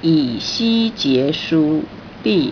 以西结书第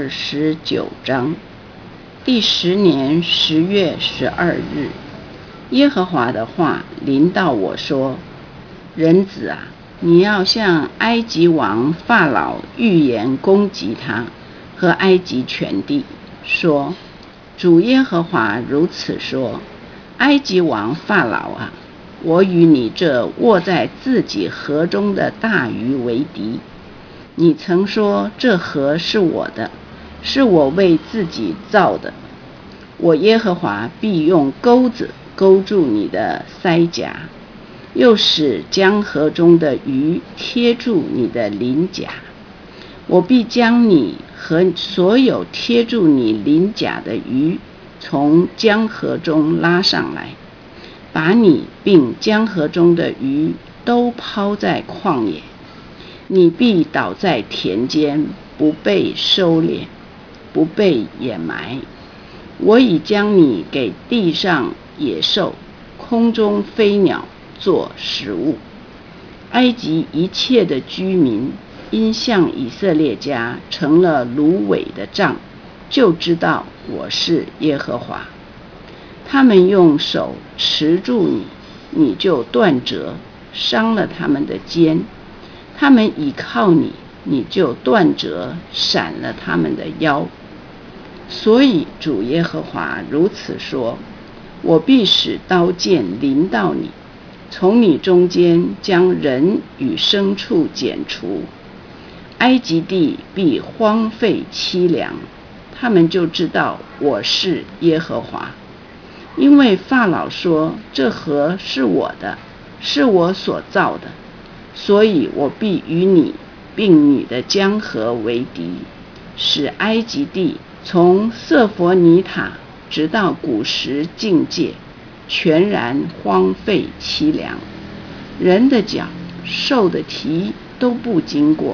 29章。第10年10月12日，耶和华的话临到我说：人子啊，你要向埃及王法老预言攻击他和埃及全地，说：主耶和华如此说，埃及王法老啊，我与你这卧在自己河中的大鱼为敌。你曾说这河是我的，是我为自己造的，我耶和华必用钩子勾住你的腮颊，又使江河中的鱼贴住你的鳞甲。我必将你和所有贴住你鳞甲的鱼从江河中拉上来，把你并江河中的鱼都抛在旷野。你必倒在田间，不被收敛，不被掩埋。我已将你给地上野兽、空中飞鸟做食物。埃及一切的居民因向以色列家成了芦苇的杖，就知道我是耶和华。他们用手持住你，你就断折，伤了他们的肩。他们倚靠你，你就断折，闪了他们的腰。所以主耶和华如此说：我必使刀剑临到你，从你中间将人与牲畜剪除。埃及地必荒废凄凉，他们就知道我是耶和华。因为法老说这河是我的，是我所造的，所以我必与你并你的江河为敌，使埃及地从色弗尼塔直到古时境界全然荒废凄凉，人的脚、兽的蹄都不经过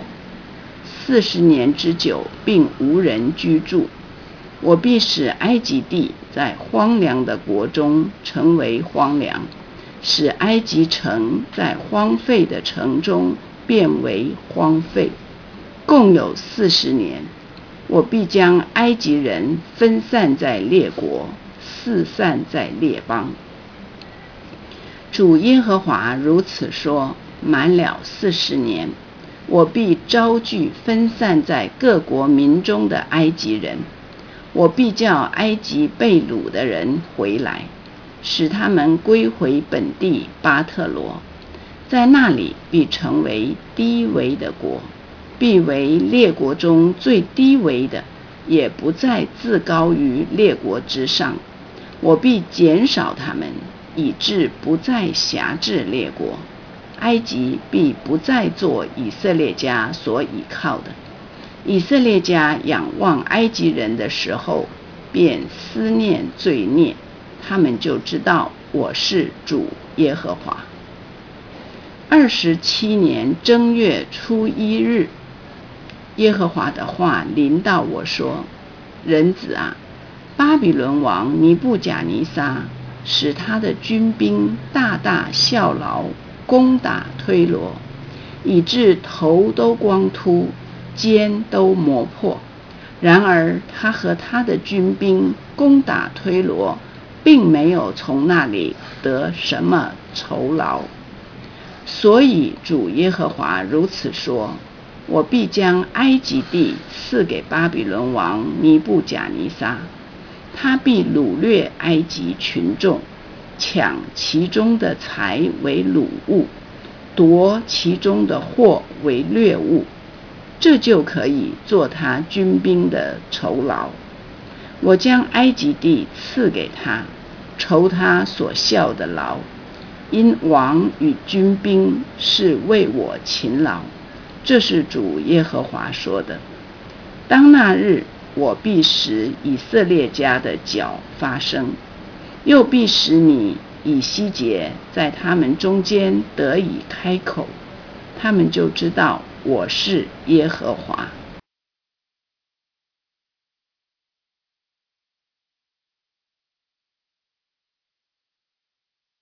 ，40年之久，并无人居住。我必使埃及地在荒凉的国中成为荒凉，使埃及城在荒废的城中变为荒废，共有40年。我必将埃及人分散在列国，四散在列邦。主耶和华如此说：满了40年，我必招聚分散在各国民中的埃及人，我必叫埃及被掳的人回来，使他们归回本地巴特罗，在那里必成为低微的国，必为列国中最低微的，也不再自高于列国之上。我必减少他们，以致不再辖制列国。埃及必不再做以色列家所倚靠的。以色列家仰望埃及人的时候，便思念罪孽，他们就知道我是主耶和华。27年正月初1日，耶和华的话临到我说：人子啊，巴比伦王尼布甲尼撒使他的军兵大大效劳，攻打推罗，以致头都光秃，肩都磨破。然而他和他的军兵攻打推罗，并没有从那里得什么酬劳。所以主耶和华如此说：我必将埃及地赐给巴比伦王尼布甲尼撒，他必掳掠埃及群众，抢其中的财为掳物，夺其中的货为掠物，这就可以做他军兵的酬劳。我将埃及地赐给他，酬他所效的劳，因王与军兵是为我勤劳。这是主耶和华说的。当那日，我必使以色列家的脚发声，又必使你以西结在他们中间得以开口，他们就知道我是耶和华。